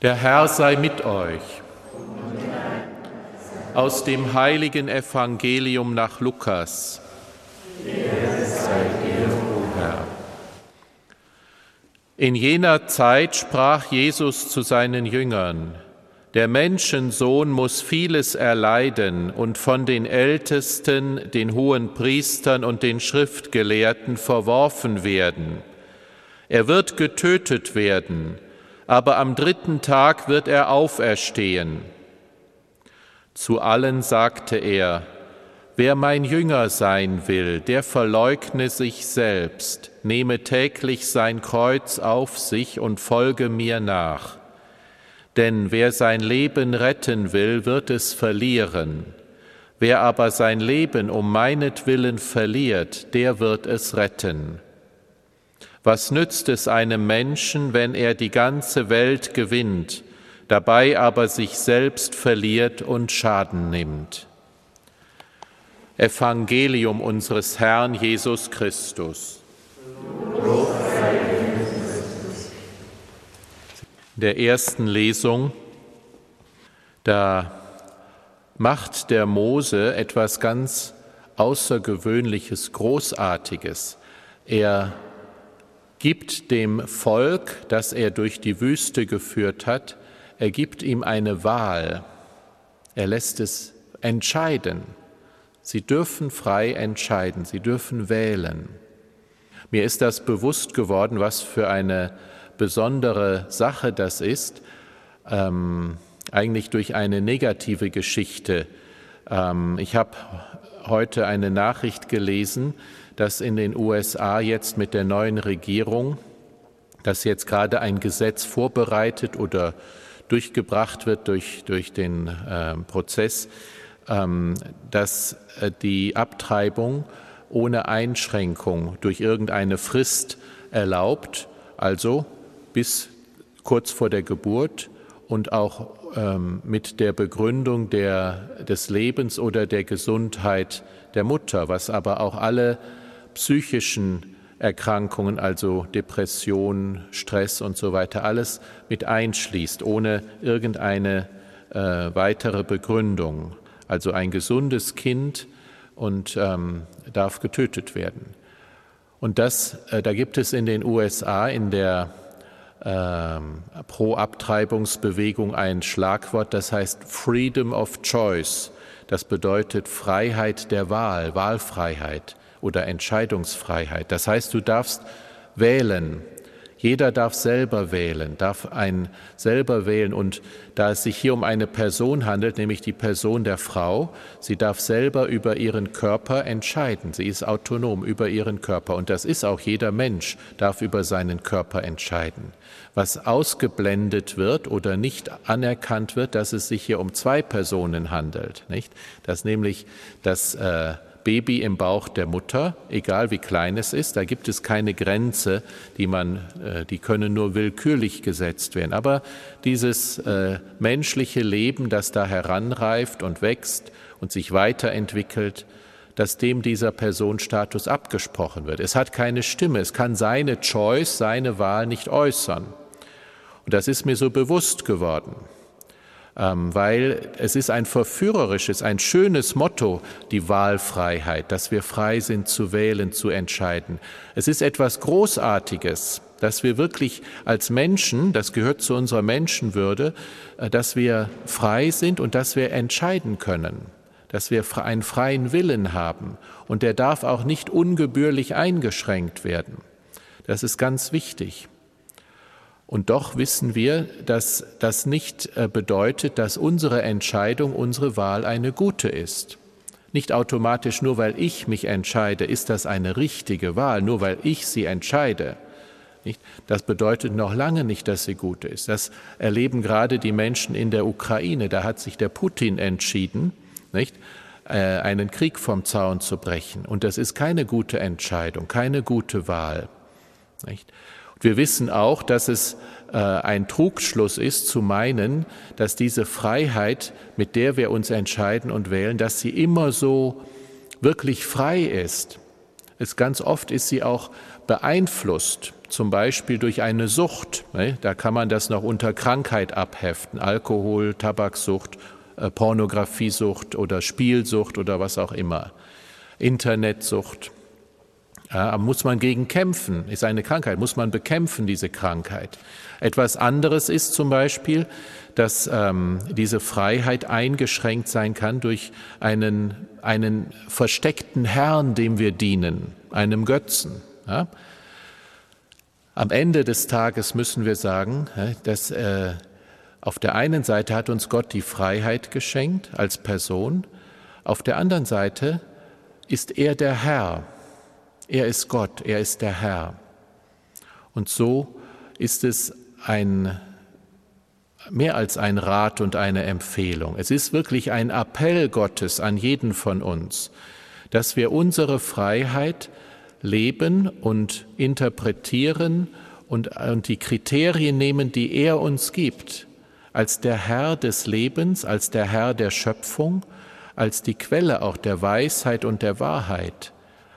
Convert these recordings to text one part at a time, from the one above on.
Der Herr sei mit euch. Aus dem heiligen Evangelium nach Lukas. Ehre sei dir, o Herr. In jener Zeit sprach Jesus zu seinen Jüngern: Der Menschensohn muss vieles erleiden und von den Ältesten, den Hohenpriestern und den Schriftgelehrten verworfen werden. Er wird getötet werden, aber am 3. Tag wird er auferstehen. Zu allen sagte er: Wer mein Jünger sein will, der verleugne sich selbst, nehme täglich sein Kreuz auf sich und folge mir nach. Denn wer sein Leben retten will, wird es verlieren. Wer aber sein Leben um meinetwillen verliert, der wird es retten. Was nützt es einem Menschen, wenn er die ganze Welt gewinnt, dabei aber sich selbst verliert und Schaden nimmt? Evangelium unseres Herrn Jesus Christus. In der ersten Lesung, da macht der Mose etwas ganz Außergewöhnliches, Großartiges. Er gibt dem Volk, das er durch die Wüste geführt hat, er gibt ihm eine Wahl. Er lässt es entscheiden. Sie dürfen frei entscheiden, sie dürfen wählen. Mir ist das bewusst geworden, was für eine besondere Sache das ist, eigentlich durch eine negative Geschichte. Ich habe heute eine Nachricht gelesen, dass in den USA jetzt mit der neuen Regierung, dass jetzt gerade ein Gesetz vorbereitet oder durchgebracht wird durch den Prozess, dass die Abtreibung ohne Einschränkung durch irgendeine Frist erlaubt, also bis kurz vor der Geburt und auch mit der Begründung des Lebens oder der Gesundheit der Mutter, was aber auch alle psychischen Erkrankungen, also Depression, Stress und so weiter, alles mit einschließt, ohne irgendeine weitere Begründung. Also ein gesundes Kind und darf getötet werden. Und da gibt es in den USA in der Pro-Abtreibungsbewegung ein Schlagwort, das heißt Freedom of Choice. Das bedeutet Freiheit der Wahl, Wahlfreiheit oder Entscheidungsfreiheit. Das heißt, du darfst wählen. Jeder darf selber wählen, selber wählen. Und da es sich hier um eine Person handelt, nämlich die Person der Frau, sie darf selber über ihren Körper entscheiden. Sie ist autonom über ihren Körper. Und das ist auch jeder Mensch, darf über seinen Körper entscheiden. Was ausgeblendet wird oder nicht anerkannt wird, dass es sich hier um 2 Personen handelt, nicht? Dass nämlich das Baby im Bauch der Mutter, egal wie klein es ist, da gibt es keine Grenze, die können nur willkürlich gesetzt werden. Aber dieses menschliche Leben, das da heranreift und wächst und sich weiterentwickelt, dass dem dieser Personenstatus abgesprochen wird. Es hat keine Stimme, es kann seine Choice, seine Wahl nicht äußern. Und das ist mir so bewusst geworden. Weil es ist ein verführerisches, ein schönes Motto, die Wahlfreiheit, dass wir frei sind zu wählen, zu entscheiden. Es ist etwas Großartiges, dass wir wirklich als Menschen, das gehört zu unserer Menschenwürde, dass wir frei sind und dass wir entscheiden können, dass wir einen freien Willen haben. Und der darf auch nicht ungebührlich eingeschränkt werden. Das ist ganz wichtig. Und doch wissen wir, dass das nicht bedeutet, dass unsere Entscheidung, unsere Wahl eine gute ist. Nicht automatisch, nur weil ich mich entscheide, ist das eine richtige Wahl, nur weil ich sie entscheide. Nicht? Das bedeutet noch lange nicht, dass sie gut ist. Das erleben gerade die Menschen in der Ukraine. Da hat sich der Putin entschieden, nicht? Einen Krieg vom Zaun zu brechen. Und das ist keine gute Entscheidung, keine gute Wahl. Nicht? Wir wissen auch, dass es ein Trugschluss ist, zu meinen, dass diese Freiheit, mit der wir uns entscheiden und wählen, dass sie immer so wirklich frei ist. Ganz oft ist sie auch beeinflusst. zum Beispiel durch eine Sucht. Da kann man das noch unter Krankheit abheften, Alkohol, Tabaksucht, Pornografiesucht oder Spielsucht oder was auch immer, Internetsucht. Ja, muss man gegen kämpfen, ist eine Krankheit, muss man bekämpfen, diese Krankheit. Etwas anderes ist zum Beispiel, dass diese Freiheit eingeschränkt sein kann durch einen versteckten Herrn, dem wir dienen, einem Götzen. Ja? Am Ende des Tages müssen wir sagen, dass auf der einen Seite hat uns Gott die Freiheit geschenkt als Person, auf der anderen Seite ist er der Herr. Er ist Gott, er ist der Herr. Und so ist es mehr als ein Rat und eine Empfehlung. Es ist wirklich ein Appell Gottes an jeden von uns, dass wir unsere Freiheit leben und interpretieren und die Kriterien nehmen, die er uns gibt, als der Herr des Lebens, als der Herr der Schöpfung, als die Quelle auch der Weisheit und der Wahrheit,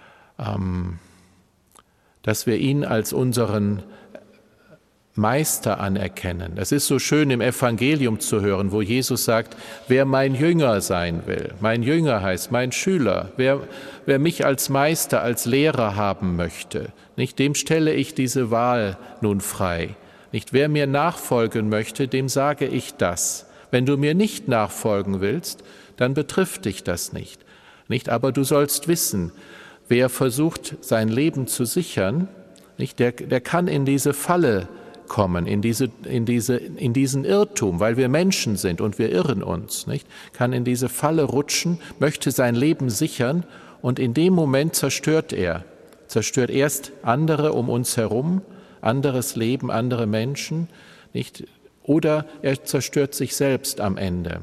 dass wir ihn als unseren Meister anerkennen. Es ist so schön im Evangelium zu hören, wo Jesus sagt, wer mein Jünger sein will, mein Jünger heißt mein Schüler, wer mich als Meister, als Lehrer haben möchte, nicht dem stelle ich diese Wahl nun frei. Nicht wer mir nachfolgen möchte, dem sage ich das. Wenn du mir nicht nachfolgen willst, dann betrifft dich das nicht. Aber du sollst wissen, wer versucht, sein Leben zu sichern, der kann in diese Falle kommen, in diesen Irrtum, weil wir Menschen sind und wir irren uns, kann in diese Falle rutschen, möchte sein Leben sichern und in dem Moment zerstört erst andere um uns herum, anderes Leben, andere Menschen, oder er zerstört sich selbst am Ende.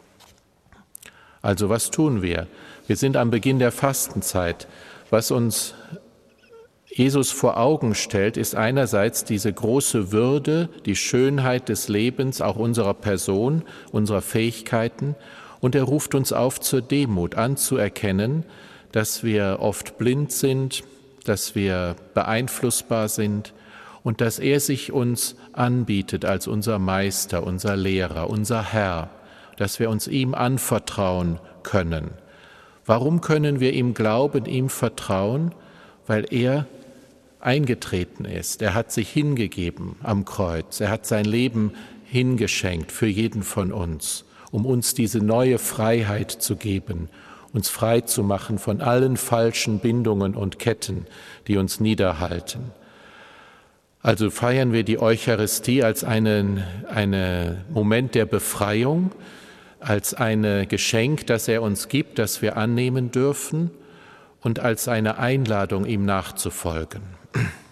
Also was tun wir? Wir sind am Beginn der Fastenzeit. Was uns Jesus vor Augen stellt, ist einerseits diese große Würde, die Schönheit des Lebens, auch unserer Person, unserer Fähigkeiten. Und er ruft uns auf zur Demut, anzuerkennen, dass wir oft blind sind, dass wir beeinflussbar sind und dass er sich uns anbietet als unser Meister, unser Lehrer, unser Herr, dass wir uns ihm anvertrauen können. Warum können wir ihm glauben, ihm vertrauen? Weil er eingetreten ist. Er hat sich hingegeben am Kreuz. Er hat sein Leben hingeschenkt für jeden von uns, um uns diese neue Freiheit zu geben, uns frei zu machen von allen falschen Bindungen und Ketten, die uns niederhalten. Also feiern wir die Eucharistie als einen Moment der Befreiung, als ein Geschenk, das er uns gibt, das wir annehmen dürfen und als eine Einladung, ihm nachzufolgen.